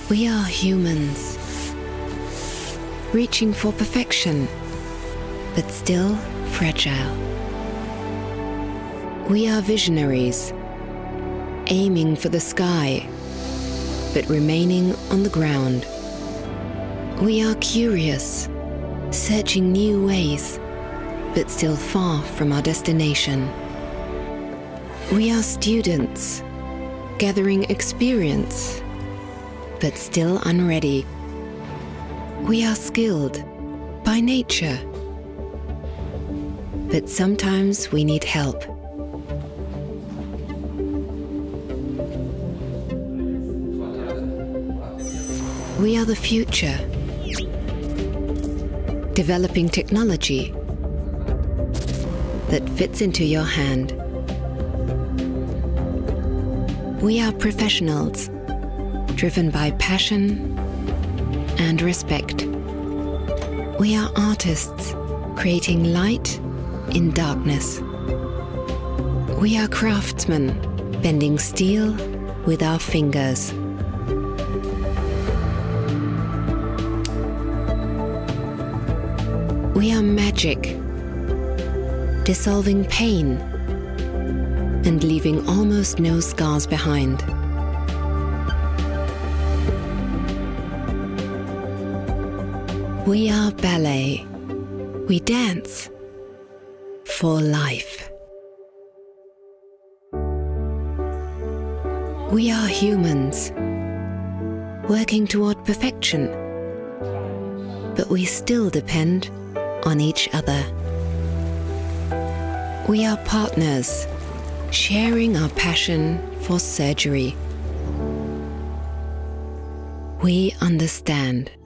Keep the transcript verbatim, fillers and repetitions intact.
We are humans, reaching for perfection, but still fragile. We are visionaries, aiming for the sky, but remaining on the ground. We are curious, searching new ways, but still far from our destination. We are students, gathering experience, but still unready. We are skilled by nature, but sometimes we need help. We are the future, developing technology that fits into your hand. We are professionals, driven by passion and respect. We are artists, creating light in darkness. We are craftsmen, bending steel with our fingers. We are magic, dissolving pain and leaving almost no scars behind. We are ballet. We dance for life. We are humans, working toward perfection, but we still depend on each other. We are partners, sharing our passion for surgery. We understand.